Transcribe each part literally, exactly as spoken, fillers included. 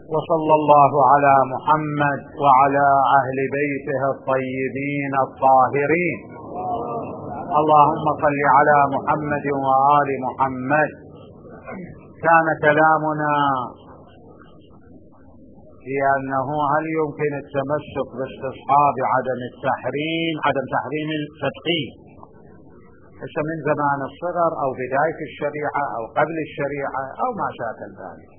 وصلى الله على محمد وعلى أهل بيته الطيبين الطاهرين. اللهم صل على محمد وآل محمد. كان كلامنا في أنه هل يمكن التمسك باستصحاب عدم التحريم عدم تحريم التدخين من زمان الصغر أو بداية الشريعة أو قبل الشريعة أو ما شاكل ذلك،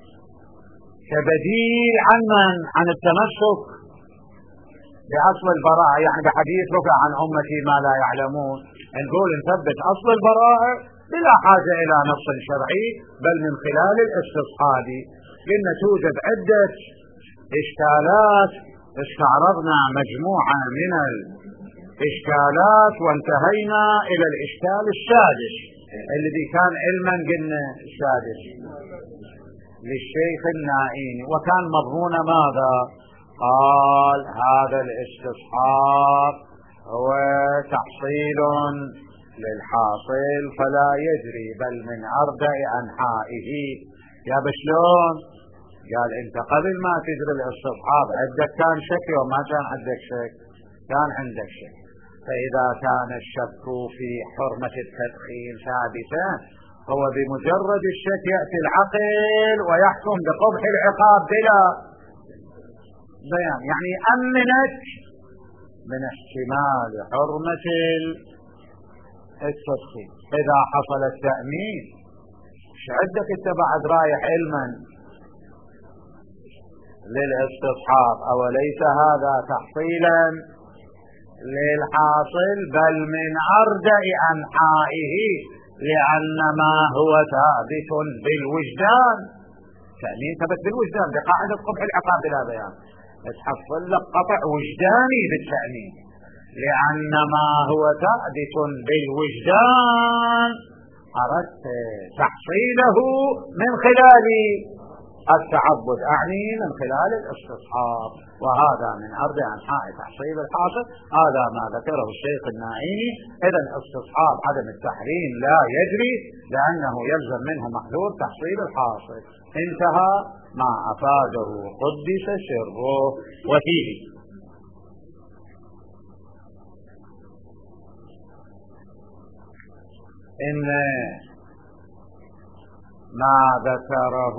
كبديل عن من عن التمسك بأصل البراءة، يعني بحديث رفع عن أمتي ما لا يعلمون، نقول نثبت أصل البراءة بلا حاجة إلى نص شرعي بل من خلال الاستصحاب. لأن توجد عدة إشكالات، استعرضنا مجموعة من الإشكالات وانتهينا إلى الإشكال السادس الذي كان علما قلنا السادس للشيخ النائيني، وكان مضمون ماذا؟ قال هذا الاستصحاب هو تحصيل للحاصل فلا يجري بل من أربع أنحائه. يا بشلون؟ قال انت قبل ما تجري الاستصحاب عندك كان شك وما كان عندك شك؟ كان عندك شك. فإذا كان الشك في حرمة التدخين ثابتا هو بمجرد الشك يأتي العقل ويحكم بقبح العقاب بلا بيان، يعني يأمنك من احتمال حرمة التدخين. إذا حصل التأمين عندك انت بعد رايح علما للاستصحاب، أوليس هذا تحصيلا للحاصل بل من أردع أنحائه لأن ما هو ثابت بالوجدان. تأمين ثبت بالوجدان بقاعدة قبح العقاب بلا بيان، تحصل لك قطع وجداني بالتأمين لأن ما هو ثابت بالوجدان أردت تحصيله من خلال التعبد، أعني من خلال الاستصحاب، وهذا من أربع أنحاء تحصيل الحاصل. هذا ما ذكره الشيخ النائيني. إذن استصحاب عدم التحريم لا يجري لأنه يلزم منه محلول تحصيل الحاصل. انتهى ما أفاده قدس سره. وفيه إن ما ذكره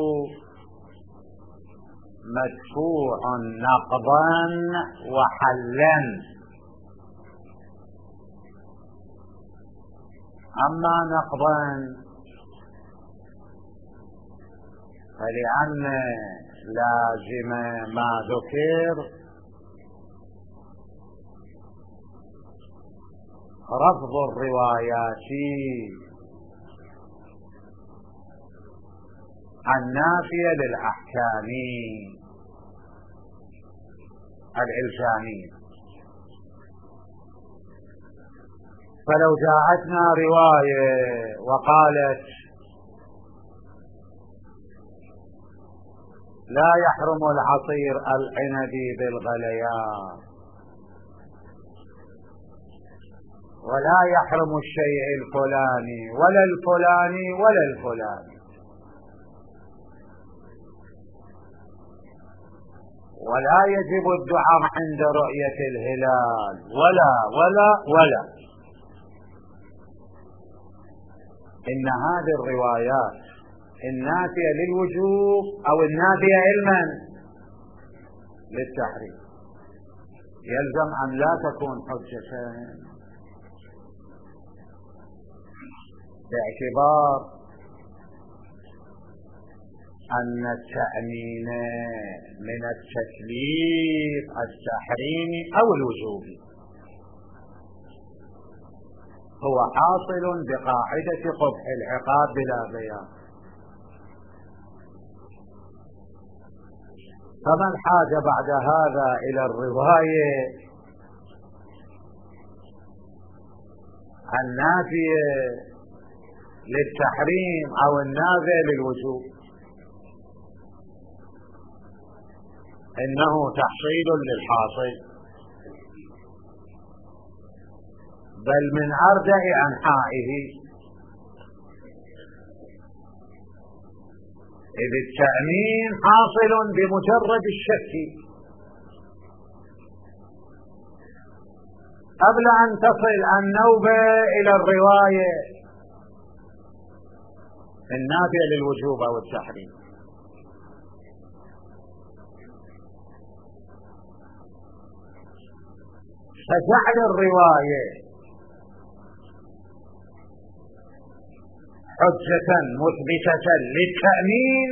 مدفوع نقضا وحلا. أما نقضا فلأن لازم ما ذكر رفض الروايات النافية للأحكام الإلزامية. فلو جاءتنا رواية وقالت لا يحرم العصير العنبي بالغليان ولا يحرم الشيء الفلاني ولا الفلاني ولا الفلاني ولا يجب الدعاء عند رؤية الهلال ولا ولا ولا إن هذه الروايات النافية للوجوب أو النافية علما للتحريم يلزم أن لا تكون حجة، باعتبار أن التأمين من التكليف التحريمي أو الوجوبي هو حاصل بقاعدة قبح العقاب بلا بيان. فما الحاجة بعد هذا إلى الرواية النافية للتحريم أو النافية للوجوب؟ إنه تحصيل للحاصل بل من أرجع أنحائه. إذ التأمين حاصل بمجرد الشك. قبل أن تصل النوبة إلى الرواية النافية للوجوب أو التحريم. فجعل الرواية حجة مثبتة للتأمين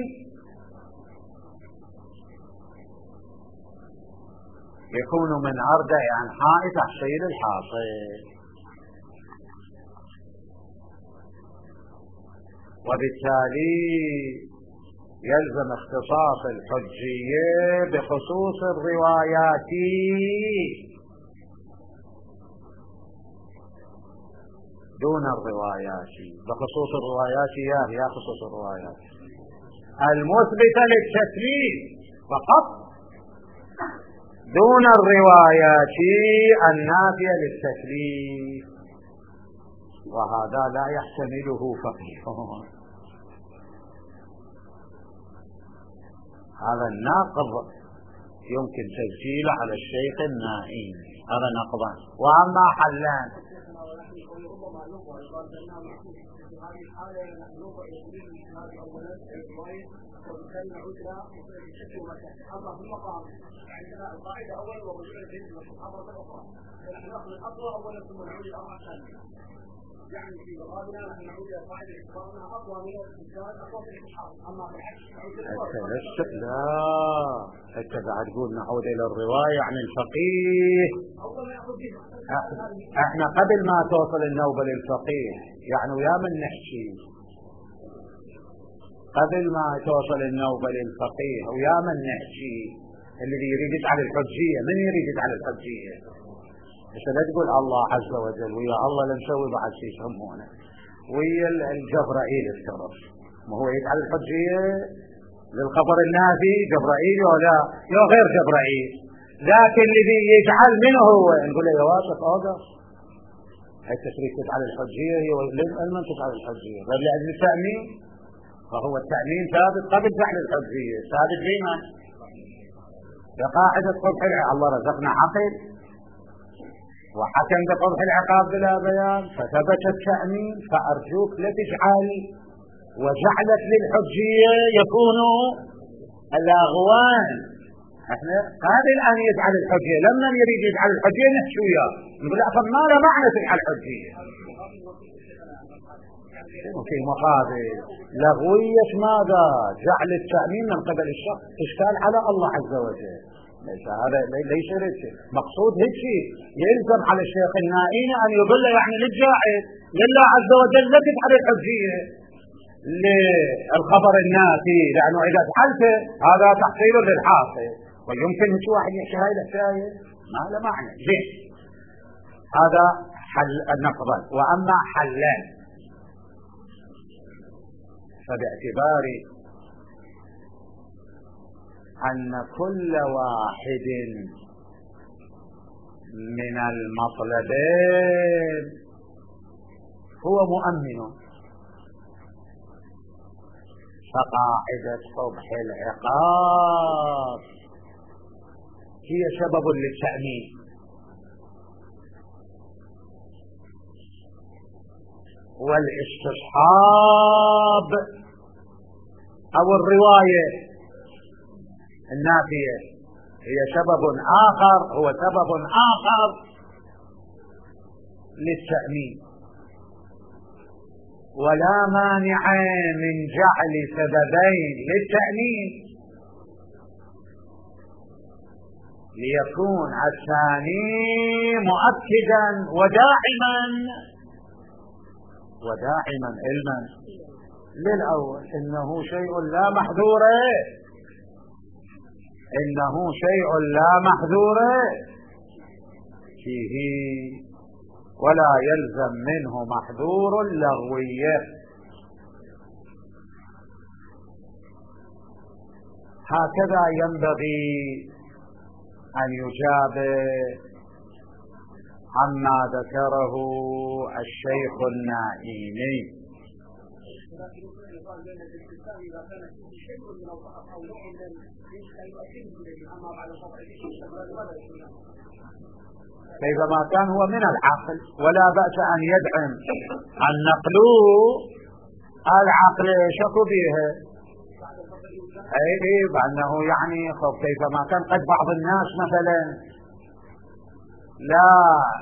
يكون من أردع عن حائط تحصيل الحاصل، وبالتالي يلزم اختصاص الحجية بخصوص الروايات دون الروايات، بخصوص الروايات يا يا خصوص الروايات المثبتة للتسليم فقط، دون الروايات النافية للتسليم، وهذا لا يحتمله فقيه. هذا الناقض يمكن تسجيله على الشيخ النائم، هذا نقضان. وأما حلان عندنا القاعدة أولا ورجوع البيت والمحاضرة الأخرى، فنحن نأخذ الأقوى أولا ثم نعود إلى الأمر الثاني. يعني في مقابلنا نحن نعود إلى قاعدة اعتبارنا أقوى من الإنسان أقوى من الإصحاب، أما بالعكس نعود إلى الأقوى. لا أنت قاعد تقول نعود إلى الرواية عن الفقيه. احنا قبل ما توصل النوبة للفقيه يعني ويا من نحكي، قبل ما توصل النوبة للفقيه ويا من نحكي الذي يريد يجعل الحجية. من يريد يجعل الحجية؟ بس لا تقول الله عز وجل ويا الله لنسوي بعد شيء يسمونه ويا الجبرائيل افترض، ما هو يجعل الحجية للخبر النافي جبرائيل ولا يا غير جبرائيل، لكن الذي يجعل منه هو نقول له يا واثق اوقف هي تريد تجعل الحجية هي لمن تجعل الحجية؟ غير لأجل التأمين، فهو التأمين ثابت قبل جعل الحجية، ثابت فيما بقاعدة قبح العقاب. الله رزقنا عقل وحكم بقبح العقاب بلا بيان فثبت التأمين، فأرجوك لا تجعل وجعلت للحجية يكون اللاغوان. احنا قابل أن يجعل الحجية، لما يريد يجعل الحجية نحكي وياه نقول أصلا ما له معنى تجعل الحجية في مقابل لغوية ماذا؟ جعل التأمين من قبل الشخص إشكال على الله عز وجل. ليس هذا ليس شيء مقصود هيك شيء يلزم على الشيخ النائين أن يضل يعني للجاحد لله عز وجل لا تجعل الحجية للخبر النافي، لأنه إذا فعلته هذا تحصيل للحاصل، ويمكن هيك واحد يحكي هاي الحكاية ما له معنى. زين هذا حل النقض. وأما حلان فباعتبار أن كل واحد من المطلبين هو مؤمن، فقاعدة قبح العقاب هي سبب للتأمين، والاستصحاب أو الرواية النافية هي سبب آخر، هو سبب آخر للتأمين. ولا مانع من جعل سببين للتأمين ليكون الثاني مؤكدا وداعما وداعما علما للأول. إنه شيء لا محذور، إنه شيء لا محذور فيه ولا يلزم منه محذور لغوية. هكذا ينبغي أن يجاب عما ذكره الشيخ النائمي. ولكن يمكن ان يقال بان الاستثناء اذا كان فيه شيء من الضعف او نوع من يمكن ان يؤكده اليه، اما بعد القطع لماذا يكون؟ كيفما كان هو من العقل، ولا بأس أن يدعم النقل العقل شكو به. اي اي بأنه يعني خب كيفما كان قد بعض الناس مثلا لا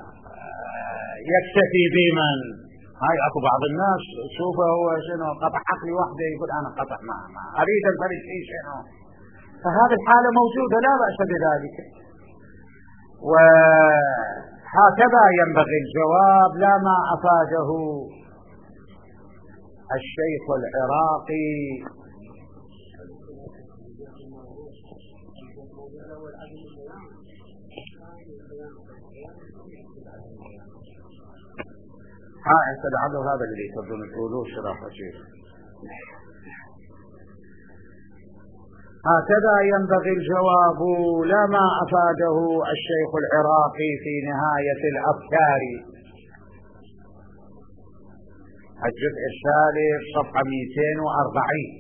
يكتفي بمن هاي اكو بعض الناس شوفه هو شنو قطع عقلي وحده يقول انا قطع ما, ما اريد الفرد شيء شنو، فهذه الحالة موجودة لا بأس بذلك. وهكذا ينبغي الجواب، لا ما أفاده الشيخ العراقي ها استدعوا هذا اللي تبدون تقولوه شرح شيخ. هكذا ينبغي الجواب، لا ما أفاده الشيخ العراقي في نهاية الأفكار الجزء الثالث صفحة مئتين وأربعين.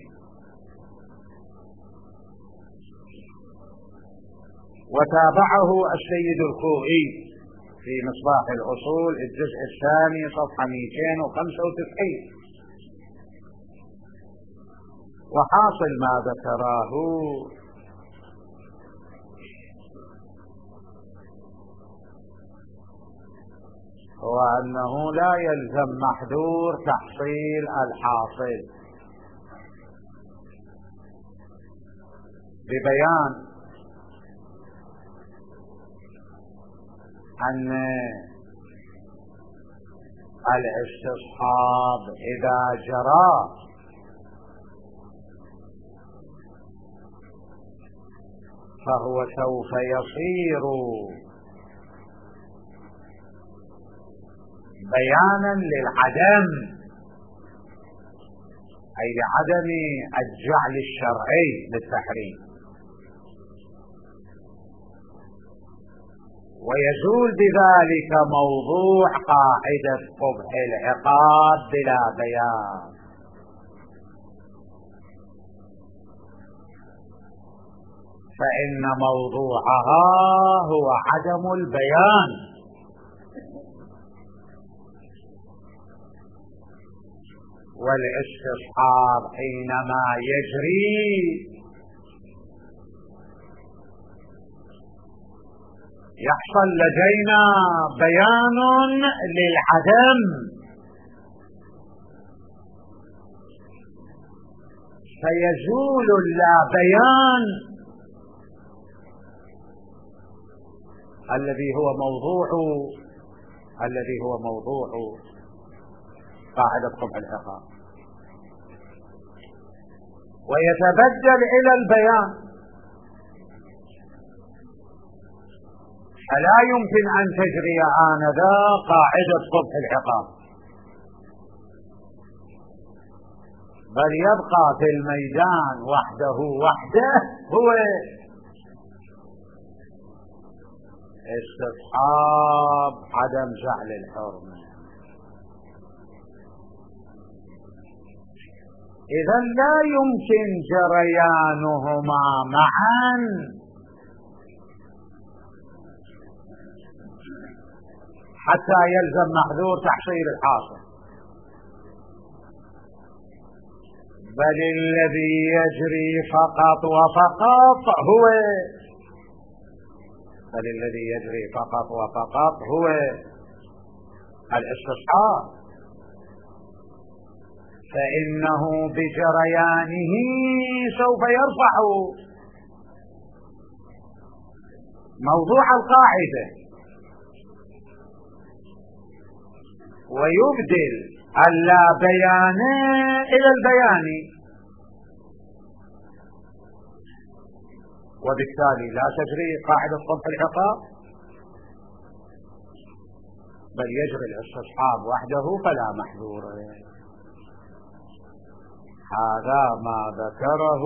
وتابعه السيد الخوئي في مصباح الأصول الجزء الثاني صفحة مئتين وخمسة وتسعين. وحاصل ما ذكره هو أنه لا يلزم محذور تحصيل الحاصل، ببيان أن الاستصحاب إذا جرى فهو سوف يصير بيانا للعدم، أي لعدم الجعل الشرعي للتحريم، ويزول بذلك موضوع قاعدة قبح العقاب بلا بيان. فإن موضوعها هو عدم البيان، والاستصحاب حينما يجري يحصل لدينا بيان للعدم، فيزول اللا بيان الذي هو موضوع الذي هو موضوع قاعدة قبح العقاب، ويتبدل إلى البيان. فلا يمكن أن تجري آنذا قاعدة قبح العقاب، بل يبقى في الميدان وحده وحده هو استصحاب عدم جعل الحرمة. إذا لا يمكن جريانهما معا، حتى يلزم محذور تحصيل الحاصل، بل الذي يجري فقط وفقط هو بل الذي يجري فقط وفقط هو الاستصحاب، فإنه بجريانه سوف يرفع موضوع القاعدة ويبدل اللا بيان إلى البيان، وبالتالي لا تجري قاعدة قبح العقاب، بل يجري الاستصحاب وحده فلا محذور. هذا ما ذكره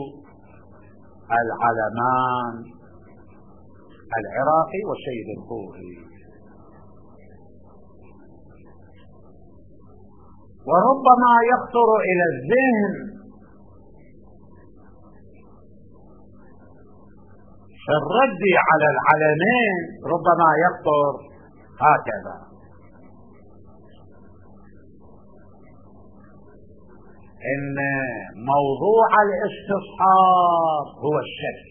العلمان العراقي والسيد الخوئي. وربما يخطر إلى الذهن في الرد على العلمين، ربما يخطر هكذا: إن موضوع الاستصحاب هو الشك،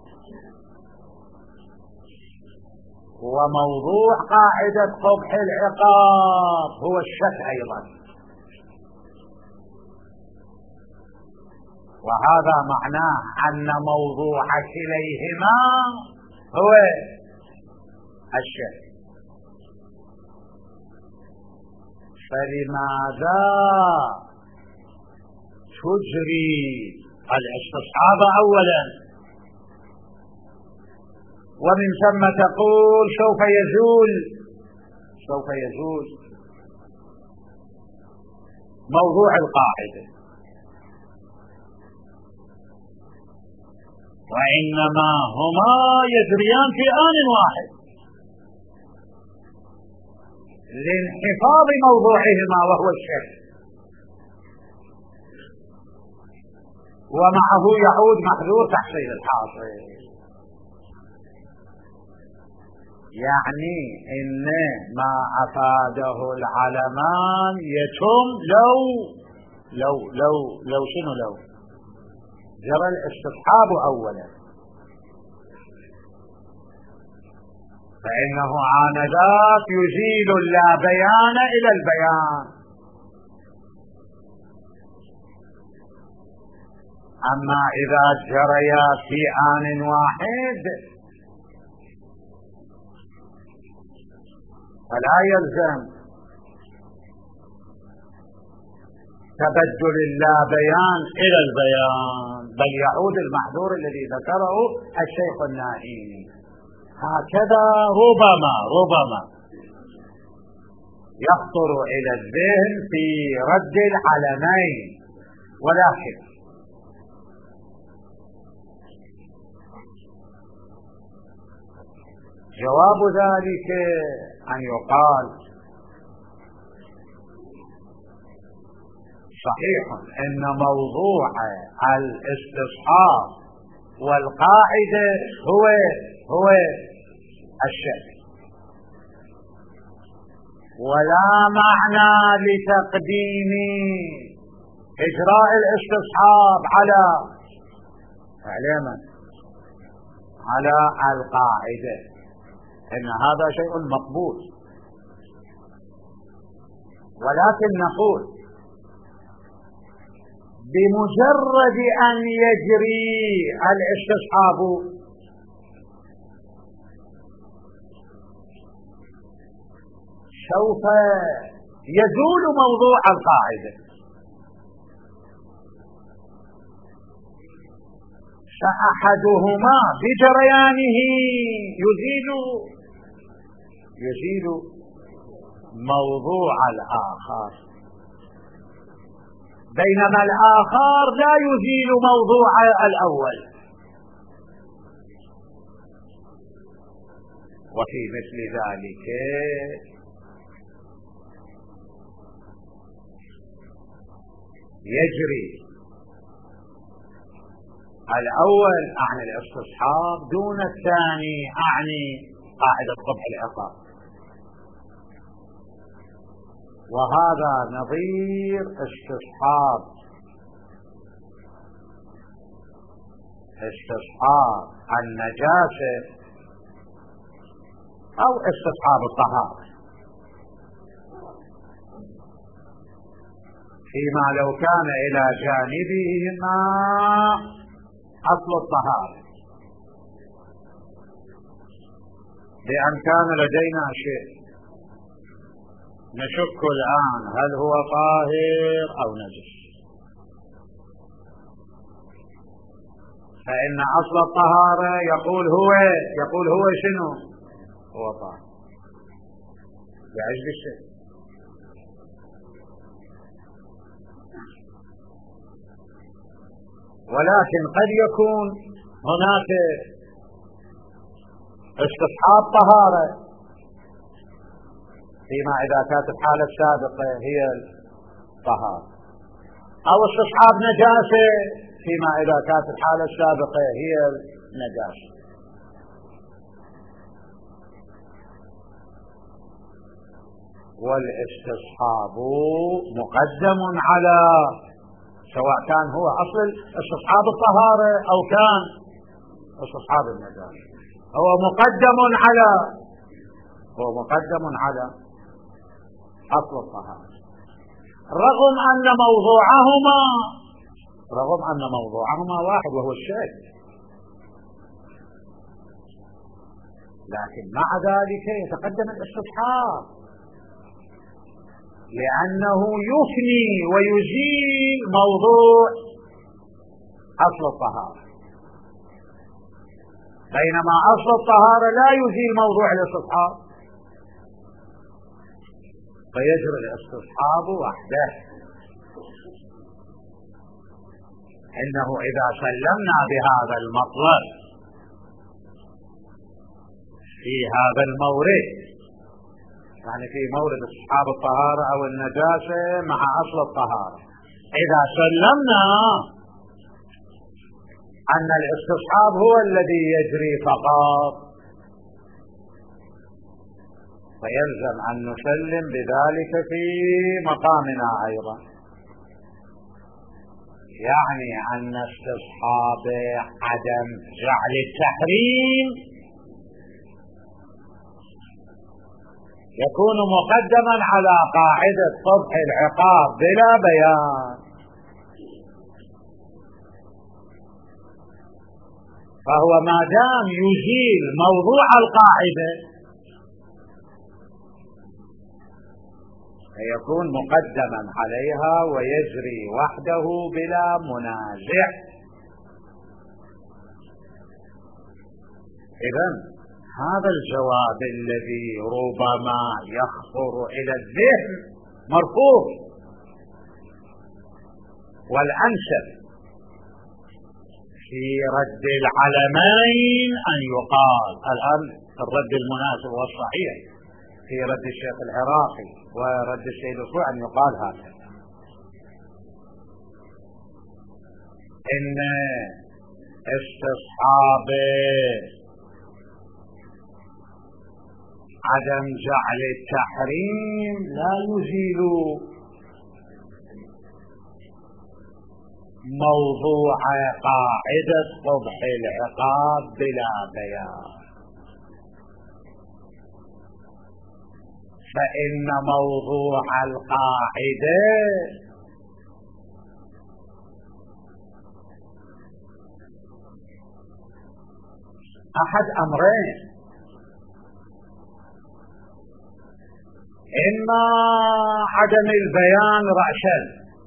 وموضوع قاعدة قبح العقاب هو الشك أيضا، وهذا معناه أن موضوع كليهما هو الشك. فلماذا تجري الاستصحاب أولا ومن ثم تقول سوف يزول سوف يزول موضوع القاعدة، وإنما هما يجريان في آن واحد لانحفاظ موضوعهما وهو الشك، ومعه يعود محذور تحصيل الحاصل. يعني إن ما أفاده العلمان يتم لو لو لو لو شنو لو جرى الاستصحاب أولا، فإنه عاندات يزيل اللا بيان إلى البيان. أما إذا جريا في آن واحد فلا يلزم تبدل اللا بيان إلى البيان، بل يعود المحذور الذي ذكره الشيخ النائي. هكذا ربما ربما يخطر إلى الذهن في رد العلمين، ولكن جواب ذلك أن يقال: صحيح أن موضوع الاستصحاب والقاعدة هو هو الشك، ولا معنى لتقديم إجراء الاستصحاب على علما على القاعدة، إن هذا شيء مقبول. ولكن نقول بمجرد أن يجري الاستصحاب سوف يزول موضوع القاعدة، فأحدهما بجريانه يزيل يزيل موضوع الآخر، بينما الآخر لا يزيل موضوع الأول. وفي مثل ذلك يجري الأول أعني الاستصحاب دون الثاني أعني قاعدة قبح العقاب، وهذا نظير استصحاب استصحاب النجاسة أو استصحاب الطهارة، فيما لو كان إلى جانبهما أصل الطهارة، بأن كان لدينا شيء نشك الآن هل هو طاهر أو نجس، فإن أصل الطهارة يقول هو يقول هو شنو؟ هو طاهر، يعيش بالشيء. ولكن قد يكون هناك استصحاب طهارة، فيما إذا كانت الحالة السابقة هي طهارة، أو استصحاب نجاسة فيما إذا كانت الحالة السابقة هي النجاسة. والاستصحاب مقدم على، سواء كان هو أصل استصحاب الطهارة أو كان استصحاب النجاسة، هو مقدم على هو مقدم على أصل الطهارة، رغم أن موضوعهما رغم أن موضوعهما واحد وهو الشيء، لكن مع ذلك يتقدم الاستصحاب لأنه يفني ويزيل موضوع أصل الطهارة، بينما أصل الطهارة لا يزيل موضوع الاستصحاب، فيجري الاستصحاب وحده. إنه إذا سلمنا بهذا المطلب في هذا المورد، يعني في مورد استصحاب الطهارة أو النجاسة مع أصل الطهارة، إذا سلمنا أن الاستصحاب هو الذي يجري فقط، فيلزم أن نسلم بذلك في مقامنا أيضا، يعني أن استصحاب عدم جعل التحريم يكون مقدما على قاعدة طبح العقاب بلا بيان، فهو ما دام يزيل موضوع القاعدة فيكون مقدما عليها ويجري وحده بلا منازع. إذن هذا الجواب الذي ربما يخطر إلى الذهن مرفوض، والأنسب في رد العلمين أن يقال الآن الرد المناسب والصحيح في رد الشيخ العراقي ورد السيد الخوي أن يقال هذا: إن استصحاب عدم جعل التحريم لا يزيل موضوع قاعدة قبح العقاب بلا بيان، فإن موضوع القاعدة أحد أمرين: إما عدم البيان رأسا،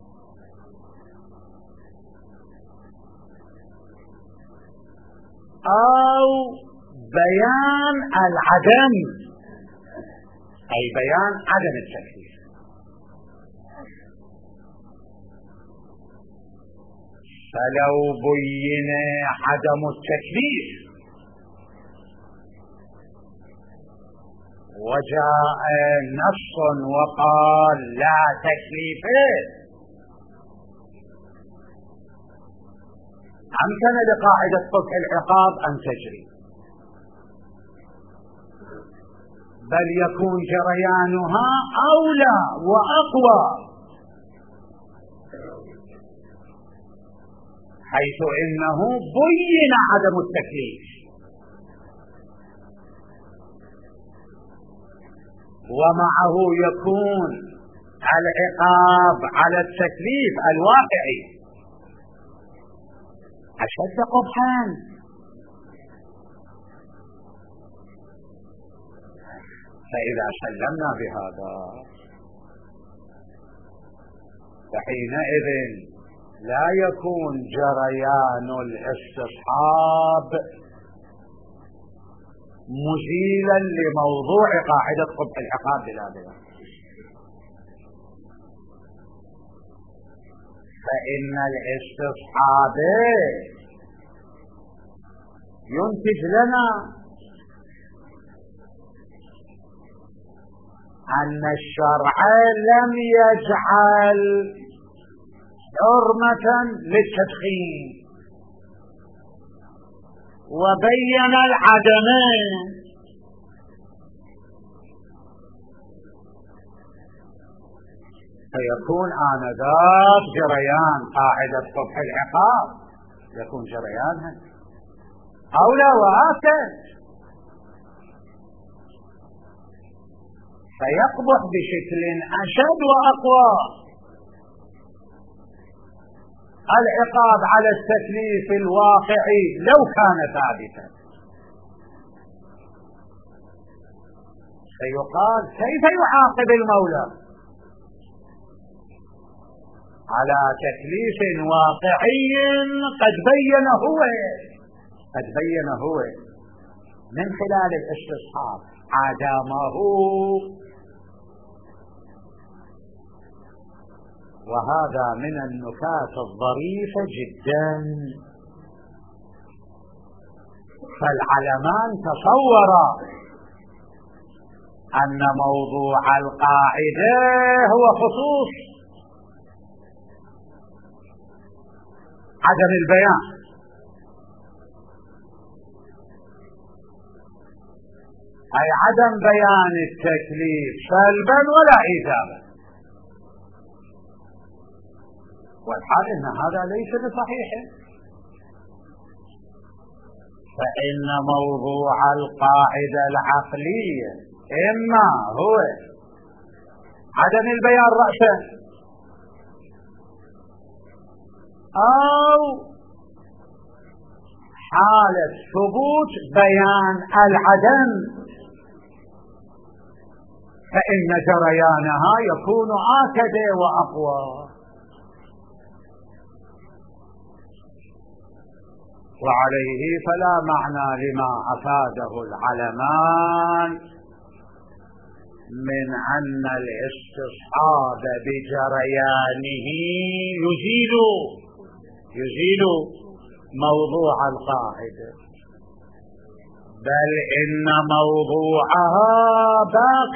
أو بيان العدم، أي بيان عدم التكليف. فلو بين عدم التكليف وجاء نص وقال لا تكليف، أمكن لقاعدة قبح العقاب أن تجري، بل يكون جريانها أولى وأقوى، حيث إنه بين عدم التكليف، ومعه يكون العقاب على التكليف الواقعي أشد قبحا. فإذا سلمنا بهذا فحينئذ لا يكون جريان الاستصحاب مزيلا لموضوع قاعدة قبح العقاب بلا بيان، فإن الاستصحاب ينتج لنا أن الشرع لم يجعل حرمة للتدخين وبين العدم، فيكون آنذاك جريان قاعدة قبح العقاب، يكون جريانها أولى وآكد، فيقبح بشكل أشد وأقوى. العقاب على التكليف الواقعي لو كان ثابتا فيقال كيف يعاقب المولى على تكليف واقعي قد بين هو قد بين هو من خلال الاستصحاب عدمه. وهذا من النكات الظريفة جدا. فالعلمان تصورا أن موضوع القاعدة هو خصوص عدم البيان، أي عدم بيان التكليف سلبا ولا إيجابا، والحال إن هذا ليس بصحيح. فإن موضوع القاعدة العقلية إما هو عدم البيان رأسا أو حالة ثبوت بيان العدم، فإن جريانها يكون آكد وأقوى. وعليه فلا معنى لما أفاده العلمان من أن الاستصحاب بجريانه يزيل يزيل موضوع القاعدة، بل إن موضوعها باق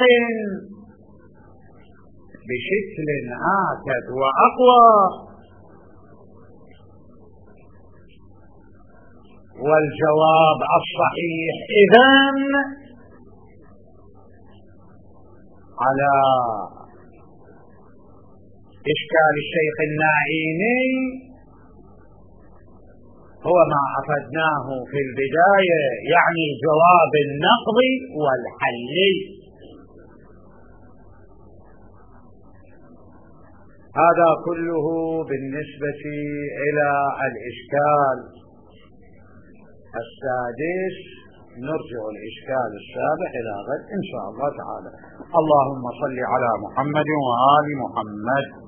بشكل آكد وأقوى. والجواب الصحيح إذن على إشكال الشيخ النعيمي هو ما أفدناه في البداية، يعني الجواب النقضي والحلي. هذا كله بالنسبة إلى الإشكال السادس. نرجع الإشكال السابع إلى غد إن شاء الله تعالى. اللهم صل على محمد وآل محمد.